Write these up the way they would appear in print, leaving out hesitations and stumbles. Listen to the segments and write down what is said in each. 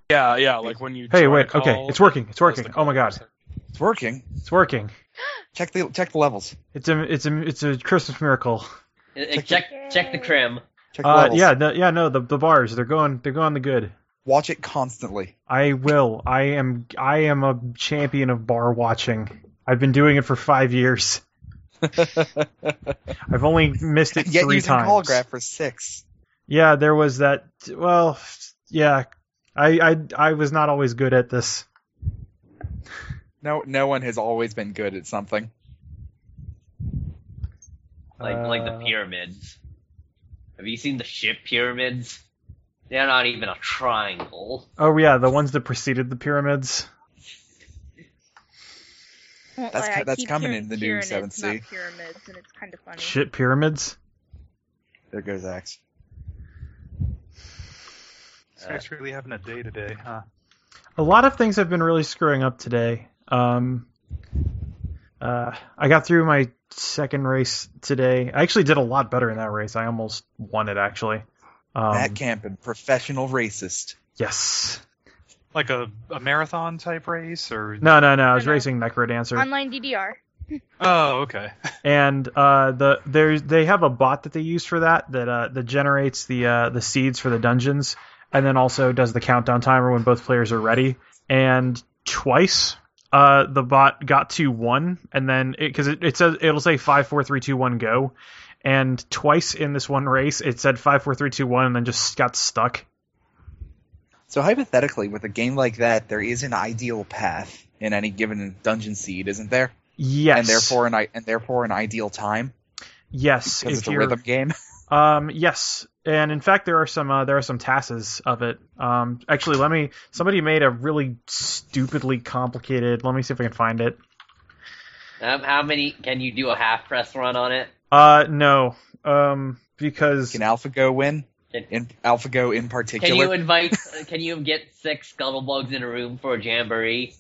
Yeah, like when you Hey, join a wait. Okay, call, it's working. It's it does working. the Oh my call. god, It's working. it's working. Check the levels. It's a Christmas miracle. Check the crim. Check the levels. No, the bars they're going the good. Watch it constantly. I will. I am a champion of bar watching. I've been doing it for 5 years. I've only missed it Yet 3 using times. Holograph for 6. Yeah, there was that. Well, yeah, I was not always good at this. No one has always been good at something. Like the pyramids. Have you seen the ship pyramids? They're not even a triangle. Oh yeah, the ones that preceded the pyramids. That's coming in the new 7th Sea. Not pyramids, and it's kind of funny. Shit pyramids. There goes Axe. This guy's really having a day today, huh? A lot of things have been really screwing up today. I got through my second race today. I actually did a lot better in that race. I almost won it, actually. Matt Campen, professional racist. Yes. Like a marathon type race, or No. I was No. racing Necrodancer. Online DDR. Oh, okay. And they have a bot that they use for that generates the seeds for the dungeons, and then also does the countdown timer when both players are ready. And twice, the bot got to 1, and then because it says it'll say 5, 4, 3, 2, 1, go, and twice in this one race it said 5, 4, 3, 2, 1, and then just got stuck. So hypothetically, with a game like that, there is an ideal path in any given dungeon seed, isn't there? Yes. And therefore an ideal time. Yes. Because it's a rhythm game. Yes, and in fact there are some tasks of it. Actually, somebody made a really stupidly complicated. Let me see if I can find it. How many can you do a half press run on it? No. Because Can AlphaGo win? In AlphaGo in particular. Can you get 6 scuttlebugs in a room for a jamboree?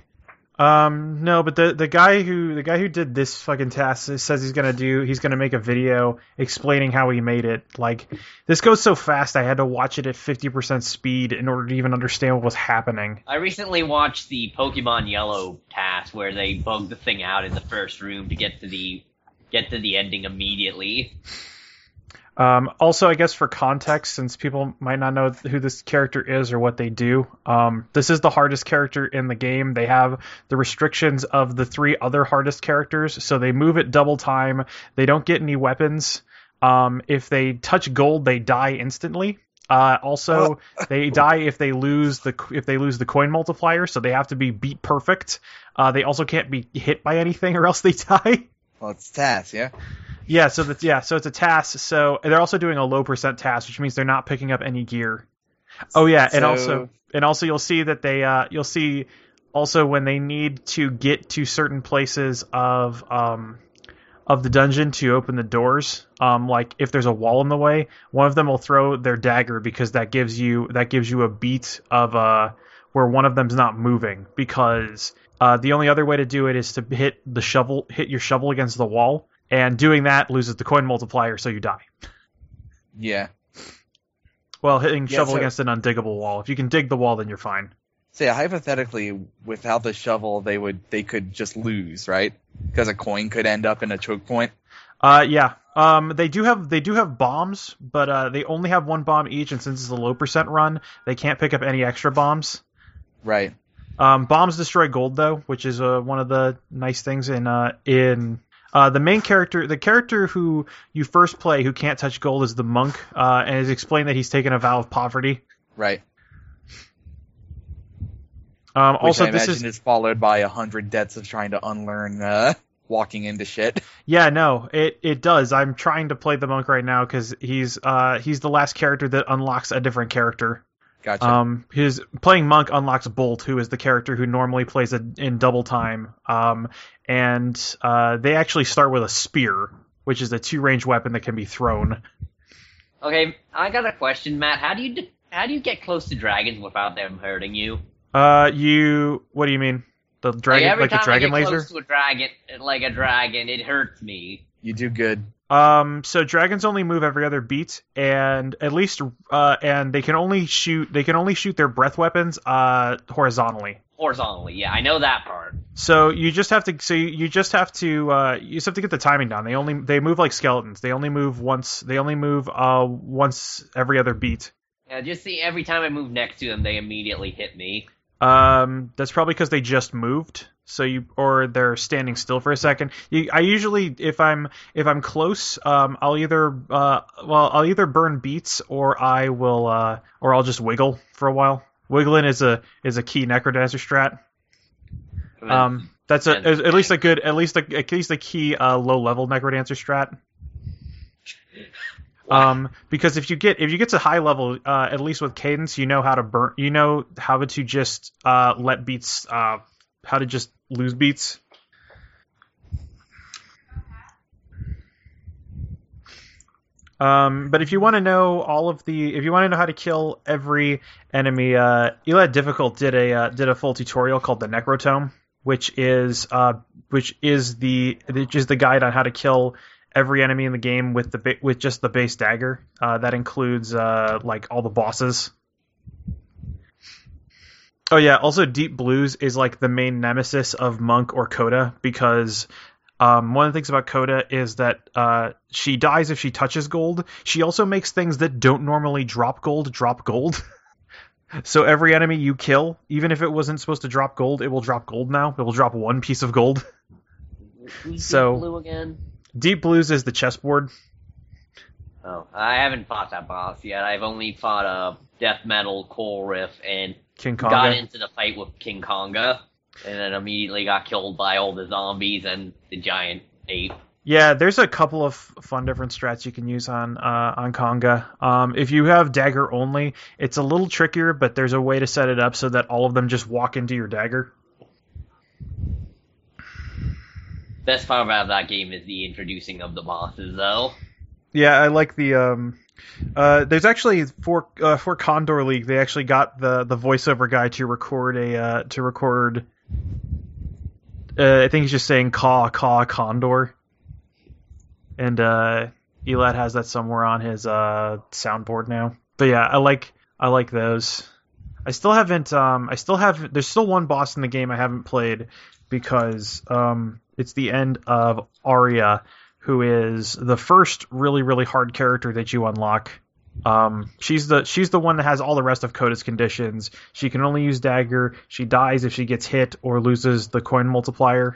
No, but the guy who did this fucking task says he's gonna make a video explaining how he made it. Like, this goes so fast I had to watch it at 50% speed in order to even understand what was happening. I recently watched the Pokemon Yellow task where they bugged the thing out in the first room to get to the ending immediately. Also, I guess for context, since people might not know who this character is or what they do, this is the hardest character in the game. They have the restrictions of the 3 other hardest characters, so they move at double time. They don't get any weapons. If they touch gold, they die instantly. Also, they die if they lose the coin multiplier, so they have to be beat perfect. They also can't be hit by anything, or else they die. Well, it's TAS, yeah? Yeah, so it's a task. So they're also doing a low percent task, which means they're not picking up any gear. Oh yeah, and also you'll see that you'll see also when they need to get to certain places of the dungeon to open the doors. Like if there's a wall in the way, one of them will throw their dagger because that gives you a beat of where one of them's not moving, because the only other way to do it is to hit your shovel against the wall. And doing that loses the coin multiplier, so you die. Yeah. Well, hitting shovel against an undiggable wall. If you can dig the wall, then you're fine. So yeah, hypothetically, without the shovel, they could just lose, right? Because a coin could end up in a choke point. Yeah. They do have bombs, but they only have 1 bomb each, and since it's a low percent run, they can't pick up any extra bombs. Right. Bombs destroy gold, though, which is one of the nice things in the main character, the character who you first play who can't touch gold, is the monk, and it's explained that he's taken a vow of poverty. Right. Also, I imagine is followed by 100 deaths of trying to unlearn walking into shit. Yeah, no, it does. I'm trying to play the monk right now because he's the last character that unlocks a different character. Gotcha. His playing monk unlocks Bolt, who is the character who normally plays in double time. And they actually start with a spear, which is a 2-range weapon that can be thrown. Okay, I got a question, Matt. How do you get close to dragons without them hurting you? What do you mean? The dragon, every like the time dragon I get laser? close to a dragon, it hurts me. You do good. So dragons only move every other beat, and at least and they can only shoot their breath weapons horizontally. Horizontally, yeah, I know that part. So you just have to get the timing down. They move like skeletons. They only move once every other beat. Yeah, just see, every time I move next to them, they immediately hit me. That's probably because they just moved. Or they're standing still for a second. I usually, if I'm close, I'll either burn beats or I'll just wiggle for a while. Wiggling is a key Necrodancer strat. That's at least a key low level Necrodancer strat. Because if you get to high level, at least with Cadence, you know how to just let beats, how to just lose beats. But if you want to know how to kill every enemy, Elad Difficult did a full tutorial called the Necrotome, which is the guide on how to kill every enemy in the game with just the base dagger. That includes like all the bosses. Oh yeah, also Deep Blues is like the main nemesis of Monk or Coda, because one of the things about Coda is that she dies if she touches gold. She also makes things that don't normally drop gold. So every enemy you kill, even if it wasn't supposed to drop gold, it will drop gold now. It will drop one piece of gold. Who's Deep Blue again? Deep Blues is the chessboard. Oh, I haven't fought that boss yet. I've only fought a death metal Coral Riff and King Konga. Got into the fight with King Konga, and then immediately got killed by all the zombies and the giant ape. Yeah, there's a couple of fun different strats you can use on Konga. If you have dagger only, it's a little trickier, but there's a way to set it up so that all of them just walk into your dagger. Best part about that game is the introducing of the bosses, though. Yeah, I like the there's actually for Condor League, they actually got the voiceover guy to record I think he's just saying caw Condor, and Elad has that somewhere on his soundboard now. But yeah, I like those. There's still one boss in the game I haven't played because it's the end of Arya, who is the first really, really hard character that you unlock. She's the one that has all the rest of Coda's conditions. She can only use dagger. She dies if she gets hit or loses the coin multiplier.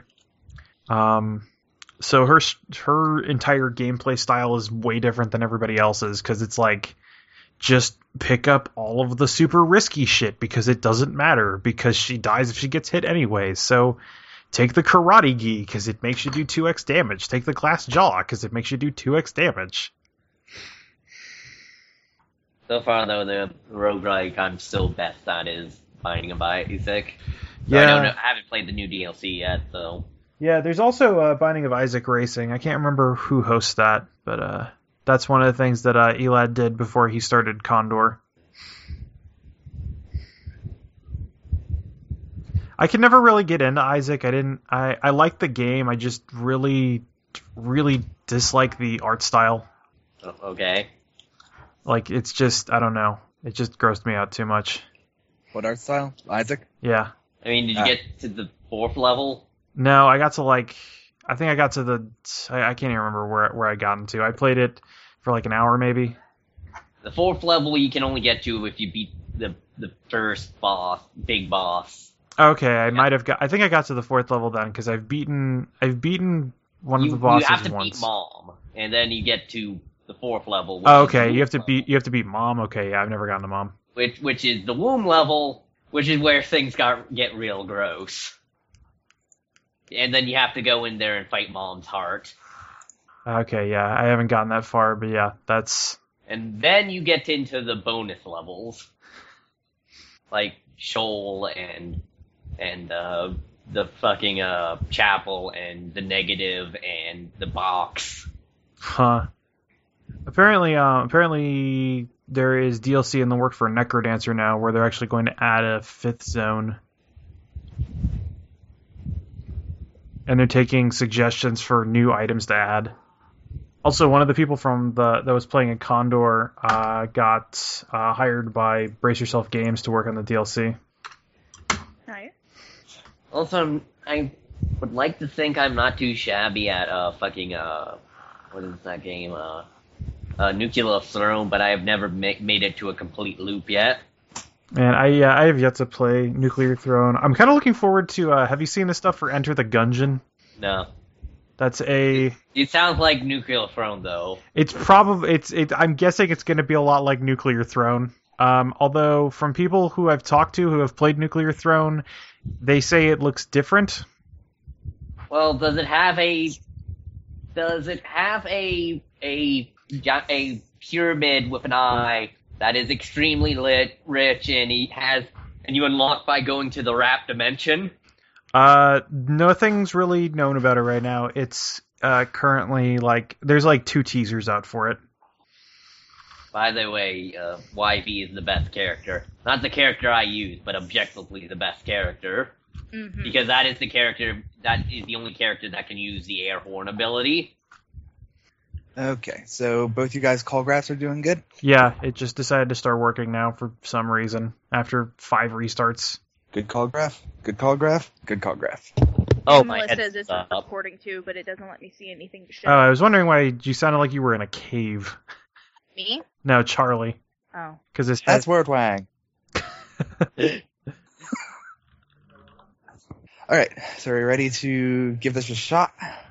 So her entire gameplay style is way different than everybody else's, because it's like, just pick up all of the super risky shit because it doesn't matter, because she dies if she gets hit anyway. So take the Karate Gi because it makes you do 2x damage. Take the Glass Jaw because it makes you do 2x damage. So far, though, the roguelike I'm still best at is Binding of Isaac. Yeah. I haven't played the new DLC yet, so... Yeah, there's also Binding of Isaac Racing. I can't remember who hosts that, but that's one of the things that Elad did before he started Condor. I could never really get into Isaac. I liked the game. I just really, really dislike the art style. Okay. Like, it's just, I don't know. It just grossed me out too much. What art style? Isaac? Yeah. I mean, did you get to the 4th level? No, I got to I can't even remember where I got into. I played it for like an hour maybe. The 4th level you can only get to if you beat the first boss, big boss. Okay, I think I got to the 4th level then, because I've beaten one of the bosses once. You have to beat Mom, and then you get to the 4th level. Oh, okay, you have to beat Mom. Okay, yeah, I've never gotten to Mom. Which is the womb level, which is where things get real gross. And then you have to go in there and fight Mom's heart. Okay, yeah, I haven't gotten that far, but yeah, that's... And then you get into the bonus levels, like Shoal and the fucking chapel and the negative and the box. Huh. Apparently there is DLC in the work for Necrodancer now, where they're actually going to add a 5th zone. And they're taking suggestions for new items to add. Also, one of the people from that was playing in Condor got hired by Brace Yourself Games to work on the DLC. Nice. Also, I would like to think I'm not too shabby at fucking what is that game? Nuclear Throne, but I have never made it to a complete loop yet. Man, I have yet to play Nuclear Throne. I'm kind of looking forward to. Have you seen the stuff for Enter the Gungeon? No. That's a. It sounds like Nuclear Throne, though. It's probably I'm guessing it's going to be a lot like Nuclear Throne. Although from people who I've talked to who have played Nuclear Throne, they say it looks different. Well, does it have a pyramid with an eye that is extremely rich and you unlock by going to the Wrap dimension? Nothing's really known about it right now. It's currently there's 2 teasers out for it. By the way, YV is the best character. Not the character I use, but objectively the best character. Mm-hmm. Because that is the only character that can use the air horn ability. Okay, so both you guys call graphs are doing good? Yeah, it just decided to start working now for some reason after 5 restarts. Good call graph? Good call graph? Good call graph. Oh, And my Melissa head's says it's up. recording too, but it doesn't let me see anything to show. Oh, I was wondering why you sounded like you were in a cave. Me? No, Charlie. Oh. Because his head... That's word wang. Alright, so are you ready to give this a shot?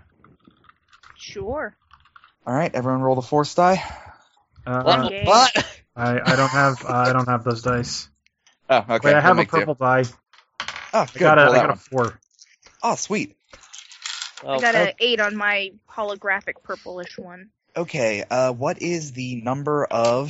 Sure. Alright, everyone roll the force die. What? Okay. What? I don't have those dice. Oh, okay. Wait, I have we'll a make do. purple die. Oh, I good. got roll that a one. 4. Oh, sweet. I got an 8 on my holographic purplish one. Okay, what is the number of,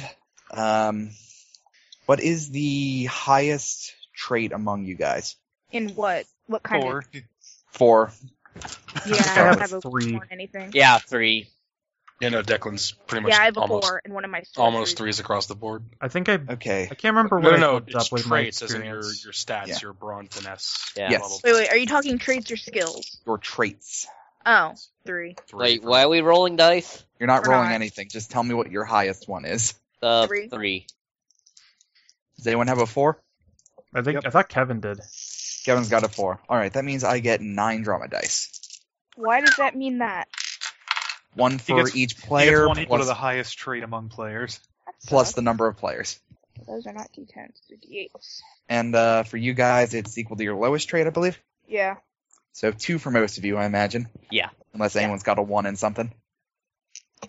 what is the highest trait among you guys? In what? What kind 4. of? 4. Yeah, I I have don't have a 3. 4 on anything. Yeah, 3. Yeah, no, Declan's pretty much Yeah, I have a almost 4 in one of my almost sorceries. 3s across the board. I think I Okay. can't remember No, what I no, looked it's up with my traits as in your experience. stats, Yeah. your bronze and S. Yeah. Yes. level. Wait, are you talking traits or skills? Your traits. Oh, 3. 3 Wait, for- why are we rolling dice? You're not We're rolling not. anything. Just tell me what your highest one is. 3. 3. Does anyone have a 4? I thought Kevin did. Kevin's got a 4. Alright, that means I get 9 drama dice. Why does that mean that? 1 for gets- each He gets player, 1 equal to plus, the highest trait among players. That plus sucks. the number of players. Those are not D10s, they're D8s. And for you guys, it's equal to your lowest trait, I believe. Yeah. So 2 for most of you, I imagine. Yeah. Unless anyone's got a 1 in something. I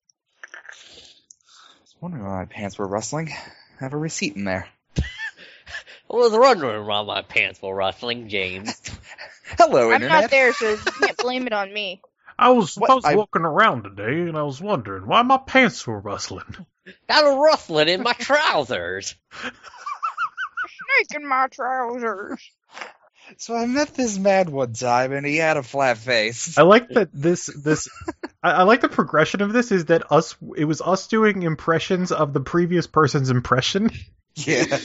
was wondering why my pants were rustling. I have a receipt in there. I was wondering why my pants were rustling, James. Hello, I'm Internet. not there, so you can't blame it on me. I was What? walking around today and I was wondering why my pants were rustling. Got a rustling in my trousers. Snake in my trousers. So I met this man one time, and he had a flat face. I like that this I like the progression of this is that it was us doing impressions of the previous person's impression. Yeah.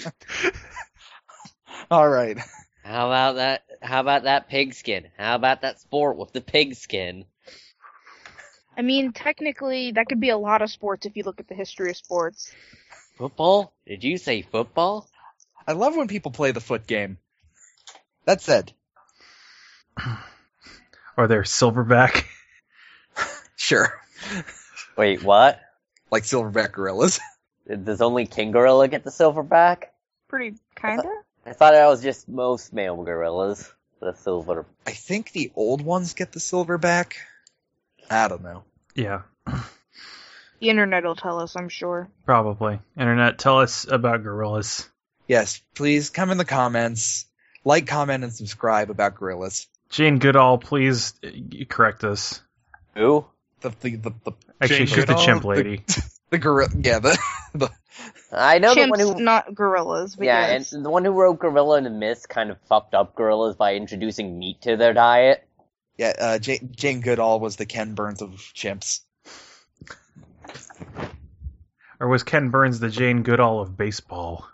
All right. How about that? How about that pigskin? How about that sport with the pigskin? I mean, technically, that could be a lot of sports if you look at the history of sports. Football? Did you say football? I love when people play the foot game. That said, Or they're silverback. sure. Wait, what? Like silverback gorillas. Does only king gorilla get the silverback? Pretty kinda. I thought that was just most male gorillas. The silver. I think the old ones get the silverback. I don't know. Yeah, The internet will tell us, I'm sure. probably. Internet, tell us about gorillas. Yes, please come in the comments. Like, comment, and subscribe about gorillas. Jane Goodall, please correct us. Who? Actually, Jane she's the Goodall? chimp lady. The gorilla. Yeah, the I know the Chimps, one who. not gorillas. But Yeah, yes. and the one who wrote Gorilla in the Mist kind of fucked up gorillas by introducing meat to their diet. yeah. Jane Goodall was the Ken Burns of chimps. Or was Ken Burns the Jane Goodall of baseball?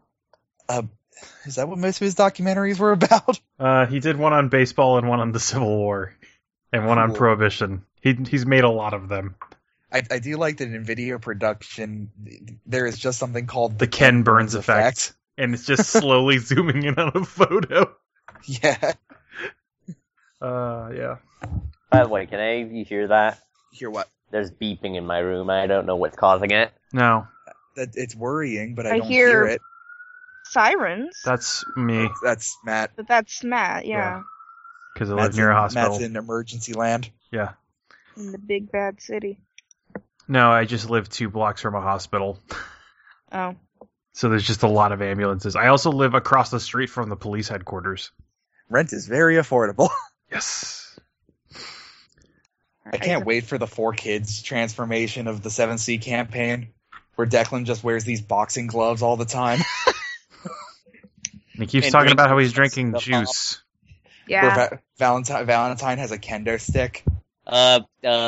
Is that what most of his documentaries were about? He did one on baseball and one on the Civil War, and one on Cool. Prohibition. He's made a lot of them. I do like that in video production, there is just something called The Ken Burns effect. And it's just slowly zooming in on a photo. Yeah. Yeah. By the way, you hear that? Hear what? There's beeping in my room. I don't know what's causing it. No, It's worrying, but I I don't hear- hear it. Sirens. that's me, That's Matt. But that's Matt, yeah. because I live near a hospital. Matt's in emergency land. Yeah. In the big bad city. No, I just live 2 blocks from a hospital. Oh. So there's just a lot of ambulances. I also live across the street from the police headquarters. Rent is very affordable. Yes. I can't wait for the 4Kids transformation of the 7C campaign, where Declan just wears these boxing gloves all the time. And he keeps And talking about how he's drinking drinking juice. Yeah. Where Valentine has a kendo stick. Anne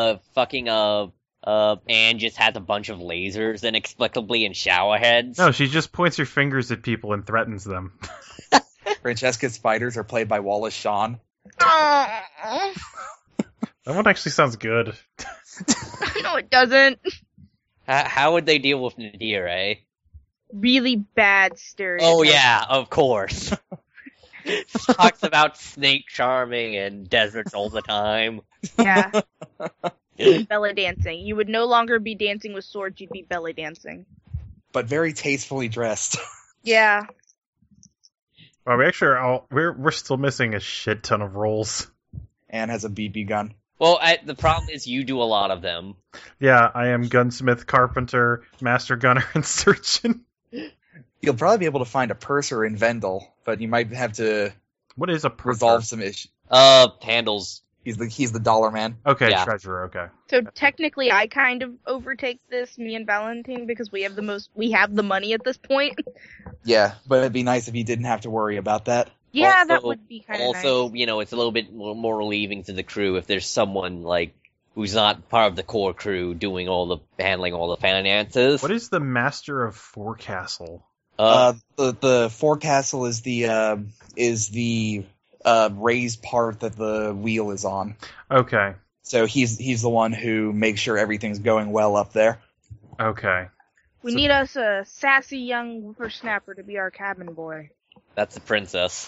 just has a bunch of lasers inexplicably and shower heads. No, she just points her fingers at people and threatens them. Francesca's spiders are played by Wallace Shawn. Aw. That one actually sounds good. No, it doesn't. How would they deal with Nadir, eh? Really bad stereotype. Oh yeah, of course. Talks about snake charming and deserts all the time. Yeah. Belly dancing. You would no longer be dancing with swords, you'd be belly dancing. But very tastefully dressed. Yeah. Well, we're still missing a shit ton of roles. Anne has a BB gun. Well, the problem is you do a lot of them. Yeah, I am gunsmith, carpenter, master gunner, and surgeon. You'll probably be able to find a purser in Vendel, but you might have to What is a purser? resolve some issues. Handles. He's the dollar man. Okay, Yeah. treasurer. Okay. So technically I kind of overtake this, me and Valentine, because we have the money at this point. Yeah, but it'd be nice if you didn't have to worry about that. Yeah, that Also- would be kind of Also, nice. you know, it's a little bit more relieving to the crew if there's someone like who's not part of the core crew handling all the finances. What is the master of Forecastle? The forecastle is the raised part that the wheel is on. Okay. So he's the one who makes sure everything's going well up there. Okay. We need us a sassy young whippersnapper to be our cabin boy. That's the princess.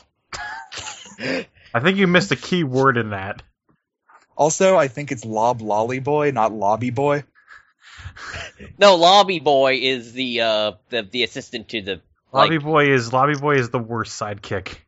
I think you missed a key word in that. Also, I think it's Lob Lolly Boy, not Lobby Boy. No, Lobby Boy is the assistant to the Lobby Boy is the worst sidekick.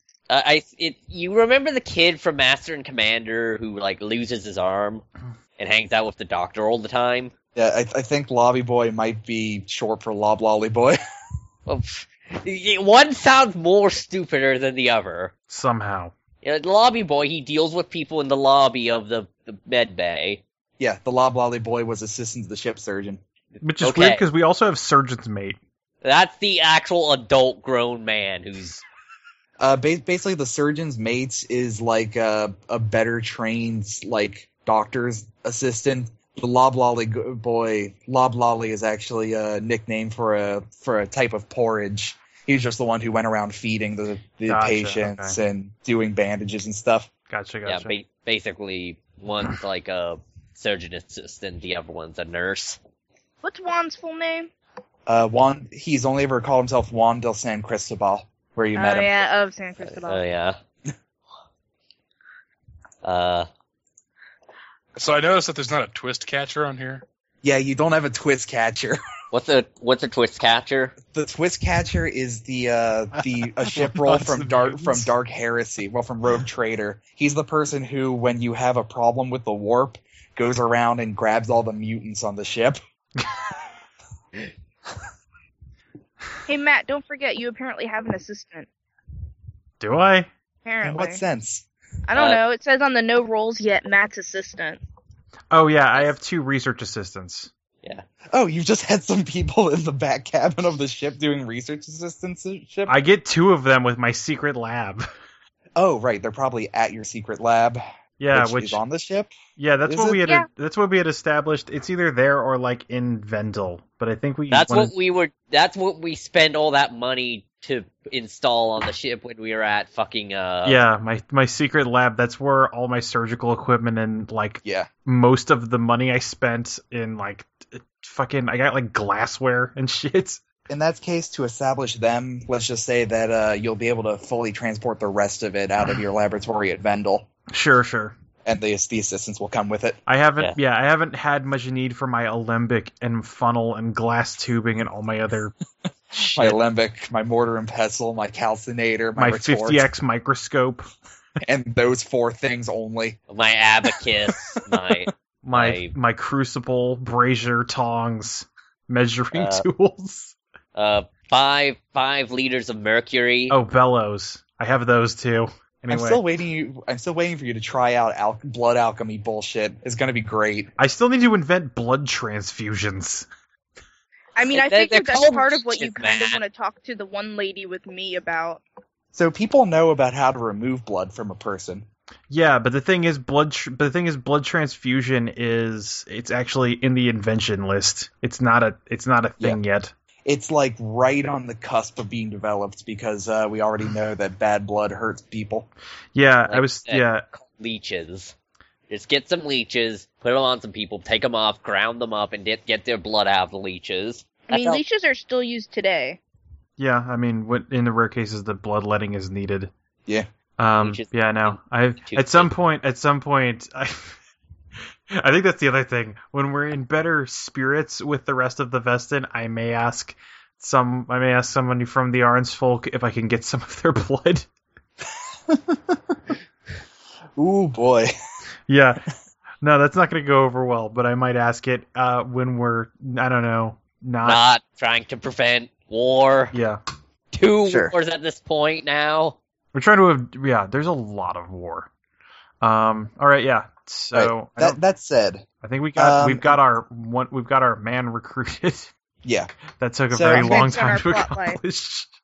you remember the kid from Master and Commander who like loses his arm and hangs out with the doctor all the time? Yeah, I think Lobby Boy might be short for Lob Lolly Boy. Well, one sounds more stupider than the other. Somehow. You know, the Lobby Boy, he deals with people in the lobby of the med bay. Yeah, the Lob Lolly Boy was assistant to the ship surgeon. Which is Okay. weird because we also have surgeon's mate. That's the actual adult grown man who's Basically, the surgeon's mate is like a better trained like doctor's assistant. The Lob Lolly Boy, Lob Lolly is actually a nickname for a type of porridge. He's just the one who went around feeding the Gotcha, patients okay. and doing bandages and stuff. Gotcha. yeah, basically one's like a surgeon assistant, the other one's a nurse. What's Juan's full name? Juan, he's only ever called himself Juan del San Cristobal, where you met him. Yeah, of San Cristobal. Oh yeah. So I noticed that there's not a twist catcher on here. Yeah, you don't have a twist catcher. What's a twist catcher? The twist catcher is a ship roll Lots from of Dark mutants. Heresy, from Rogue Trader. He's the person who, when you have a problem with the warp, goes around and grabs all the mutants on the ship. Hey Matt, don't forget you apparently have an assistant. Do I? Apparently. In what sense? I don't know. It says on the no rolls yet Matt's assistant. Oh yeah, I have 2 research assistants. Yeah. Oh, you just had some people in the back cabin of the ship doing research assistantship? I get 2 of them with my secret lab. Oh, right. They're probably at your secret lab. Yeah, which is on the ship. Yeah, that's Is what it? we had. Yeah. That's what we had established. It's either there or like in Vendel, but I think we. That's what we spend all that money to install on the ship when we were at fucking Yeah, my secret lab. That's where all my surgical equipment and like Yeah. most of the money I spent in like fucking. I got like glassware and shit. In that case, to establish them, let's just say that you'll be able to fully transport the rest of it out of your laboratory at Vendel, Sure. and the assistants will come with it. I haven't I haven't had much need for my alembic and funnel and glass tubing and all my other My shit. alembic, my mortar and pestle, my calcinator, My retort, 50x microscope, and those 4 things only. my abacus, my crucible, brazier, tongs, measuring Uh, tools. 5 liters of mercury. Oh, bellows. I have those too. Anyway, I'm still waiting for you to try out blood alchemy bullshit. It's gonna be great. I still need to invent blood transfusions. I mean, I They're figured that's called part of what you leeches, kind of man. want to talk to the one lady with me about. So people know about how to remove blood from a person. Yeah, but the thing is, blood transfusion it's actually in the invention list. It's not a thing yet. It's like right on the cusp of being developed because we already know that bad blood hurts people. Yeah, Like leeches. Just get some leeches, put them on some people, take them off, ground them up, and get their blood out of the leeches. I mean, That's how- leeches are still used today. Yeah, I mean, in the rare cases, the bloodletting is needed. Yeah. Leeches- Yeah, no. At some point, I think that's the other thing. When we're in better spirits with the rest of the Vestin, I may ask somebody from the Arns folk if I can get some of their blood. Ooh boy. Yeah. No, that's not going to go over well, but I might ask it when we're, I don't know, not trying to prevent war. Yeah. 2 Sure. wars at this point now. We're trying to yeah, there's a lot of war. All right, yeah. So Right. That said, I think we've got our man recruited. yeah. That took a So- very That's long on time our to plot line. accomplish.